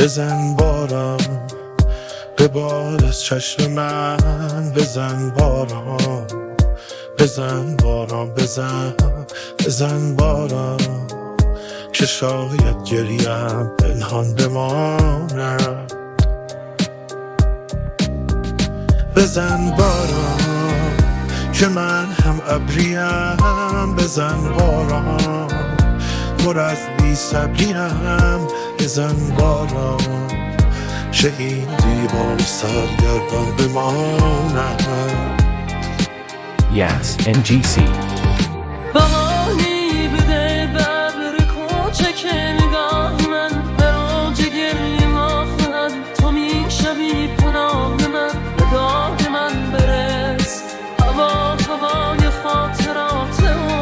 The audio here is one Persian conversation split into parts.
بزن باران به باد از چشم من، بزن باران، بزن باران، بزن باران که شاید گریم پنهان بماند. بزن باران که من هم ابریم، بزن باران پر از بی صبریم، بزن باران چه این دیوان سرگردان بماند. Yes, NGC. بهانی بده ببر کوچک نگاه من، براج گریه مافن تو میشوی پناه من، به داد من برس هوای خاطرات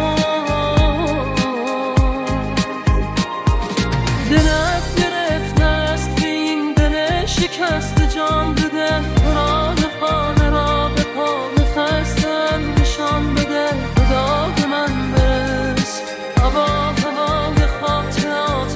دلت گرفته است که این دل شکست جان بده، قرآن خانه را به پا خستم نشان بده، به داد من برس هوای خاطرات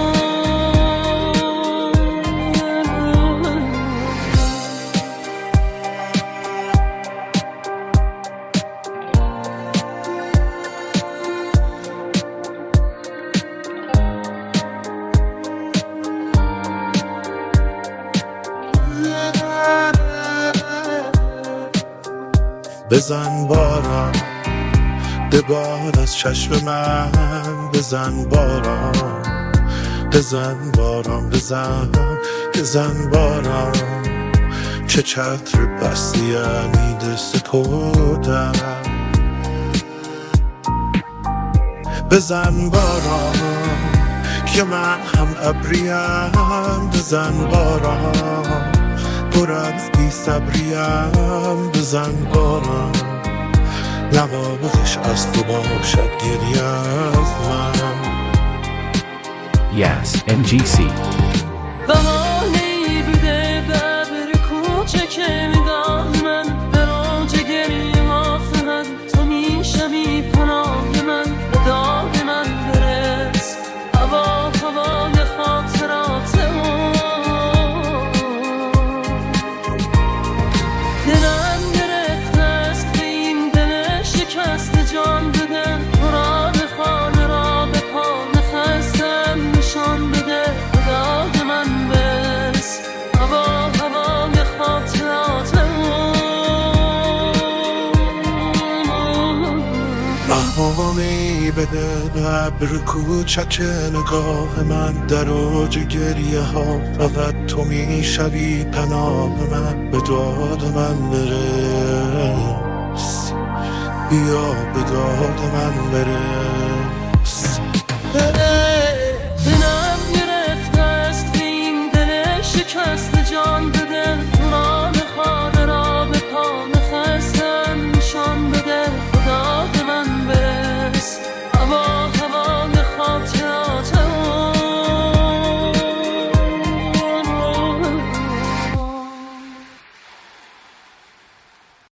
بزن باران به باد از چشم من، بزن باران، بزن باران، بزن باران چه چتر بستی امید سکوتم. بزن باران که من هم ابریم، بزن باران پر از بی صبریم، بزن باران نوازش از تو باشد گریه از من. Yes, NGC. بهانی بده ببر کوچک نگاه من، براج گریه مافن تو میشوی پناه من، به داد من برس هوای خاطرات دلم گرفته است که این دل شکست جان بده، قرآن خانه را به پا نخستم نشان بده، به داد من برس هوای خاطرات بهانی بده ببر کوچک نگاه من، در اوج گریه ها فقط تو میشوی پناه من، به داد من برس بیا به داد من برس.